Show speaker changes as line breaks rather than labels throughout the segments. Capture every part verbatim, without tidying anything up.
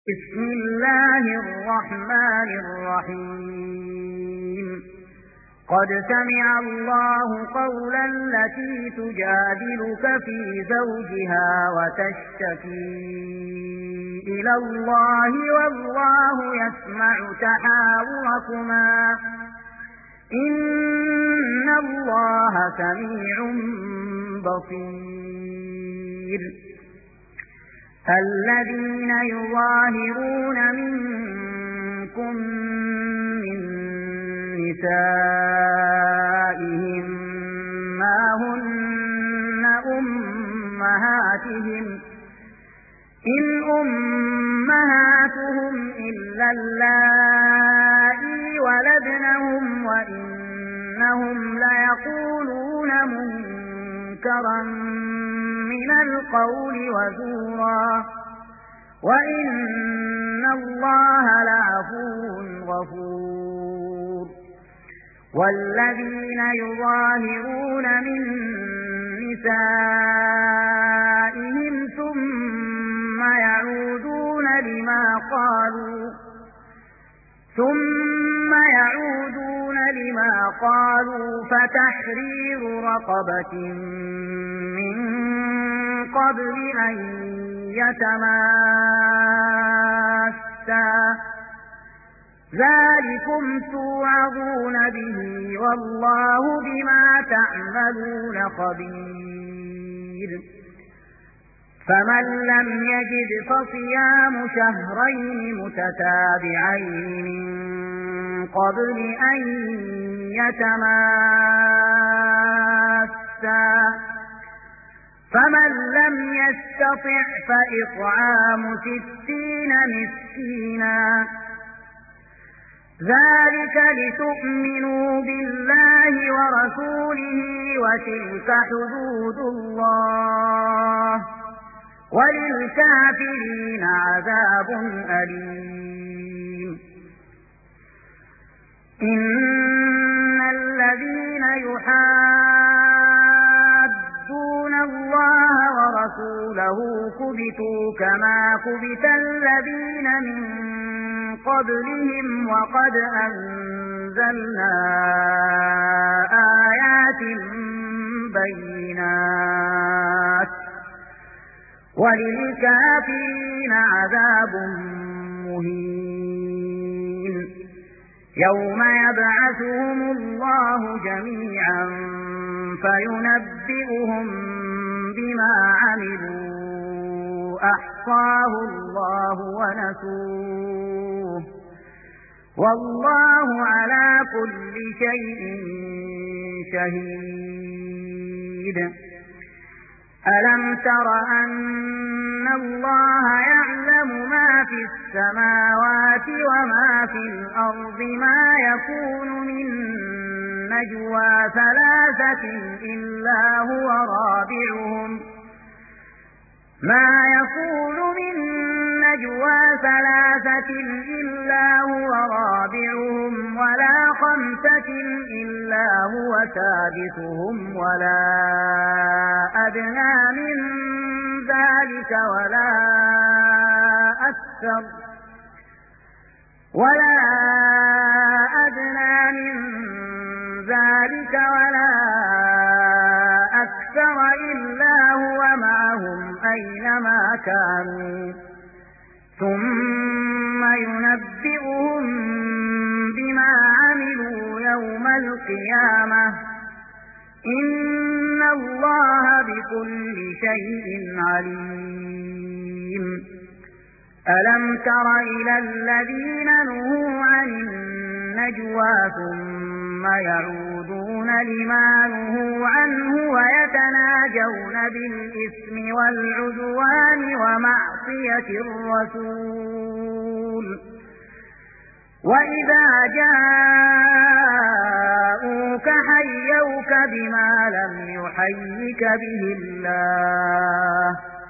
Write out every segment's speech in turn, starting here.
بسم الله الرحمن الرحيم قد سمع الله قول التي تجادلك في زوجها وتشتكي إلى الله والله يسمع تحاوركما إن الله سميع بصير الذين يظاهرون منكم من نسائهم ما هن أمهاتهم إن أمهاتهم إلا اللائي ولدنهم وإنهم ليقولون منكرا من القول وزورا وإن الله لعفو غفور والذين يظاهرون من نسائهم ثم يعودون لما قالوا ثم يعودون لما قالوا فتحرير رقبة من قبل أن يتماسا ذلكم توعظون به والله بما تعملون خبير فمن لم يجد فصيام شهرين متتابعين من قبل أن يتماسا فمن لم يستطع فإطعام ستين مسكينا ذلك لتؤمنوا بالله ورسوله وتلك حدود الله وللكافرين عذاب أليم إن الذين يحادون الله ورسوله كبتوا كما كبت الذين من قبلهم وقد أنزلنا آيات بينات وللكافرين عذاب مهين يوم يبعثهم الله جميعا فينبئهم بما عملوا أحصاه الله ونسوه والله على كل شيء شهيد ألم تر أن الله يعلم ما في السماوات وما في الأرض ما يكون من نجوى ثلاثة إلا هو رابعهم ما يكون من نجوى ثلاثة إلا هو رابعهم ولا خمسة إلا هو سادسهم ولا أدنى من ذلك ولا أكثر ولا أدنى من ذلك ولا أكثر إلا هو معهم أينما كانوا ثم ينبئهم بما عملوا يوم القيامة إن الله بكل شيء عليم ألم تر إلى الذين نهوا عن النجوى ثم يعودون لما نهوا عنه ويتناجون بالإثم والعدوان ومعصية الرسول وإذا جاءوك حيوك بما لم يحيك به الله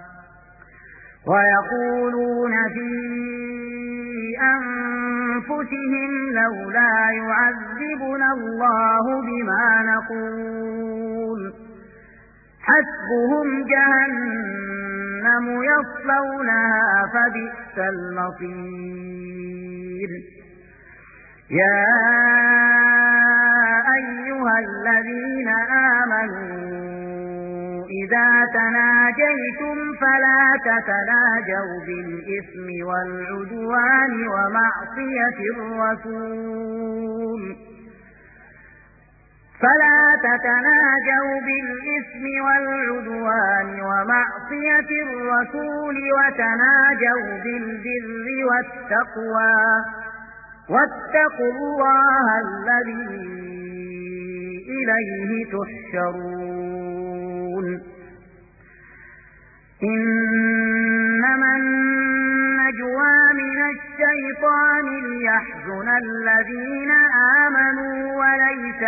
ويقولون في أنفسهم لولا يعذبنا الله بما نقول حسبهم جهنم يصلونها فبئس المصير يا أيها الذين آمنوا إذا تناجيتم فلا تتناجوا بالإثم والعدوان ومعصية الرسول فلا تتناجوا بالإثم والعدوان ومعصية الرسول وتناجوا بالبر والتقوى واتقوا الله الذي إليه تحشرون إنما النجوى من الشيطان ليحزن الذين آمنوا وليس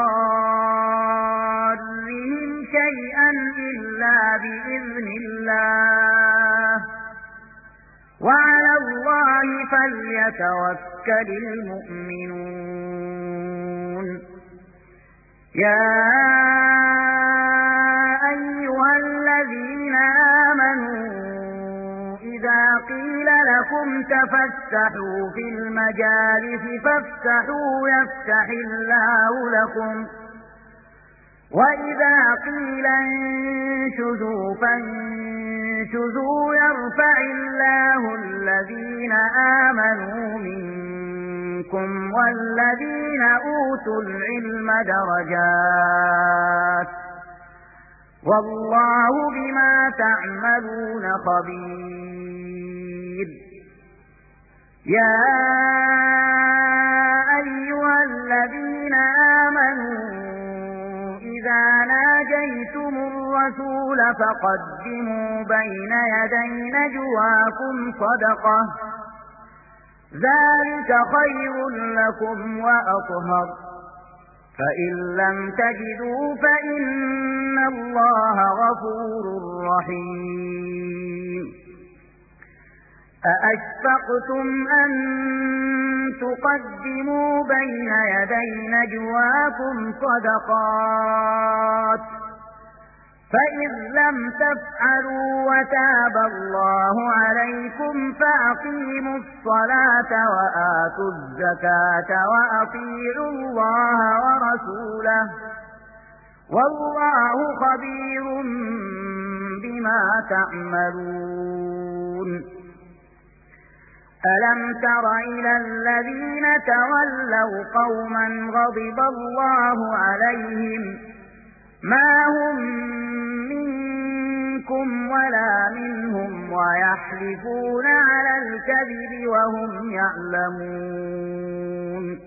بضارهم شيئا إلا بإذن الله وعلى الله فليتوكل المؤمنون يا أيها الذين آمنوا إذا قيل لكم تفسحوا في المجالس فافسحوا يفسح الله لكم وإذا قيل انشزوا فانشزوا يرفع الله الذين آمنوا منكم والذين أوتوا العلم درجات والله بما تعملون خبير يا أيها الذين آمنوا إذا ناجيتم الرسول فقدموا بين يدي نجواكم صدقة ذلك خير لكم وأطهر فإن لم تجدوا فإن الله غفور رحيم أأشفقتم أن تقدموا بين يدي نجواكم صدقات فإذ لم تفعلوا وتاب الله عليكم فأقيموا الصلاة وآتوا الزكاة وأطيعوا الله ورسوله والله خبير بما تعملون ألم تر إلى الذين تولوا قوما غضب الله عليهم ما هم منكم ولا منهم ويحلفون على الكذب وهم يعلمون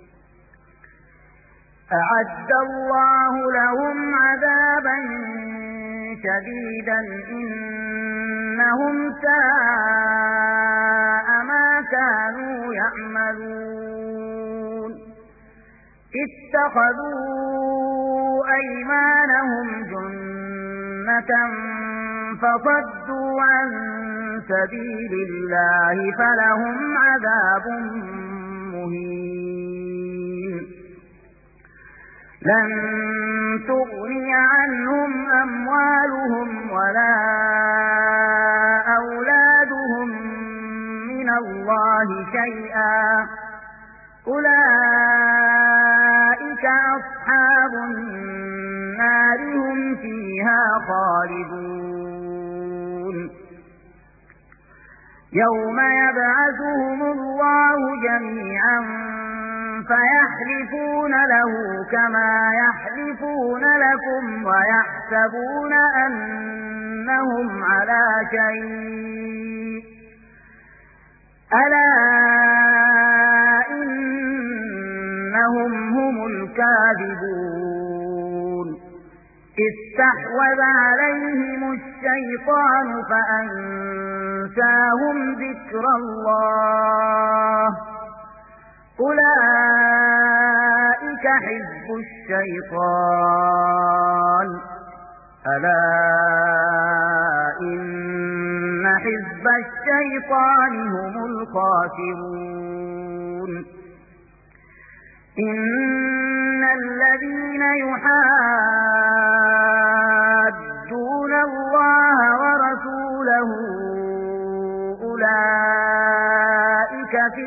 أعد الله لهم عذابا شديدا إنهم ساء ما كانوا يعملون اتخذوا أيمانهم جنة فصدوا عن سبيل الله فلهم عذاب مهين لن تغني عنهم أموالهم ولا أولادهم من الله شيئا أولئك أصحاب النار هم فيها خالدون يوم يبعثهم الله جميعا فيحلفون له كما يحلفون لكم ويحسبون أنهم على شيء ألا إنهم هم الكاذبون استحوذ عليهم الشيطان فأنساهم ذكر الله أولئك حزب الشيطان ألا إن حزب الشيطان هم الخاسرون إن الذين يحادون الله ورسوله ورسوله أولئك في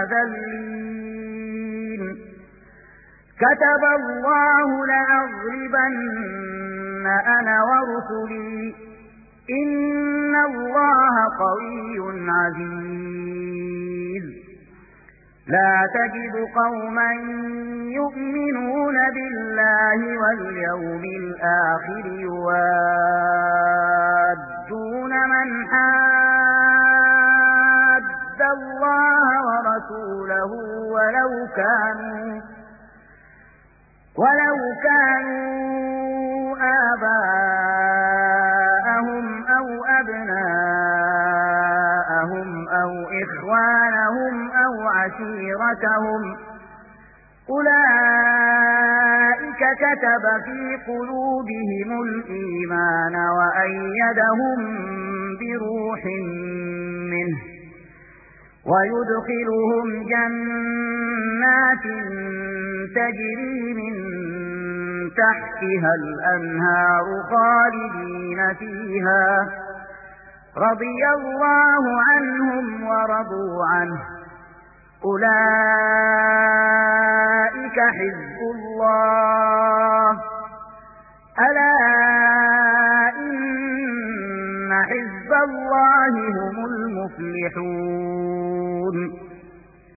الأذلين كتب الله لأغلبن أنا ورسلي إن الله قوي عزيز لا تجد قوما يؤمنون بالله واليوم الآخر يوادون من حاد الله ورسوله ولو كانوا ولو كانوا آباءهم أو أبناءهم أو إخوانهم أو عشيرتهم أولئك كتب في قلوبهم الإيمان وأيدهم بروح منه ويدخلهم جنات تجري من تحتها الأنهار خالدين فيها رضي الله عنهم ورضوا عنه أولئك حزب الله ألا إن حزب الله هم المفلحون